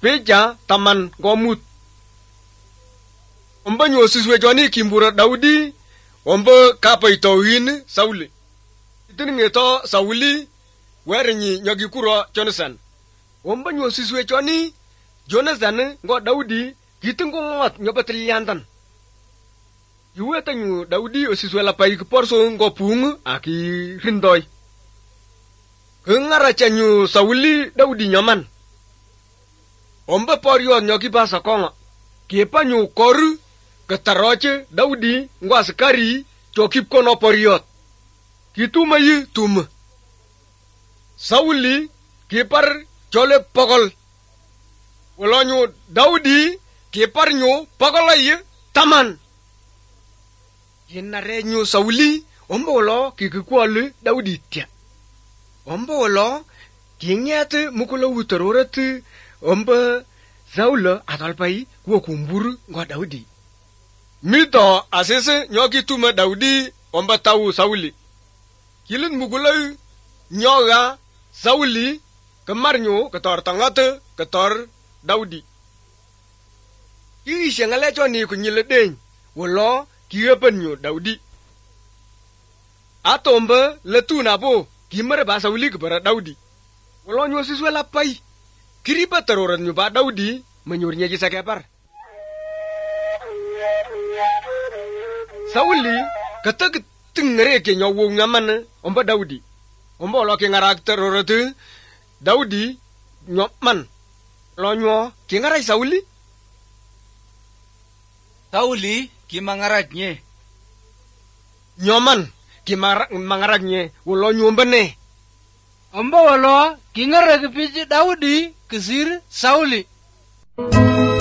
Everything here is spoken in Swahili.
peja taman gomut. Omba nyo siswe joni kimbura Daudi, omba kapa itawin Sauli. Itini ngeto Sauli, werinyi nyagikuro Jonathan. Omba nyo siswe joni, Jonathan ngo Daudi, gitungo ngot nyobatiliantan. Yuweta nyo Daudi osiswe lapai kiporso ngo pung aki rindoy. Ngaracha nyo Sauli Daudi nyaman. Omba porio nyoki basa konga. Kiepa nyo koru ketaroche Daudi ngwa sekari chokip kono poriot. Kituma yi tum. Sauli kiepar chole pokol. Wala nyo Daudi kiepar nyo pokol yi taman. Yenare nyo Sauli omba wala kikikuali Daudi tia. Omba wala kinyate mukula utarorati omba Saula atalpai kuwa kumburu ngwa Daudi. Mito asese nyoki tuma Daudi omba tau Sauli. Kilin mukula nyoga Sauli kemarnyo ketor tangate ketor Daudi. Ki shengale choni kunyile deng wala kiyepenyo Daudi. Atomba letu nabo kimere ba Sauli kebara Daudi. Wala nyo siswe lapai. Kiriba teroran nyo ba Daudi menyurnya jisa kepar. Sauli kata ketengere ke nyawo ngaman omba Daudi. Omba wala ke ngarak teroratu Daudi nyopman. Lo nyo ke ngarai Sauli? Sauli kimangaratnya. Nyoman kimangaratnya wala nyomba ne. Omba wala kingara kepiji Daudi kesir Sauli.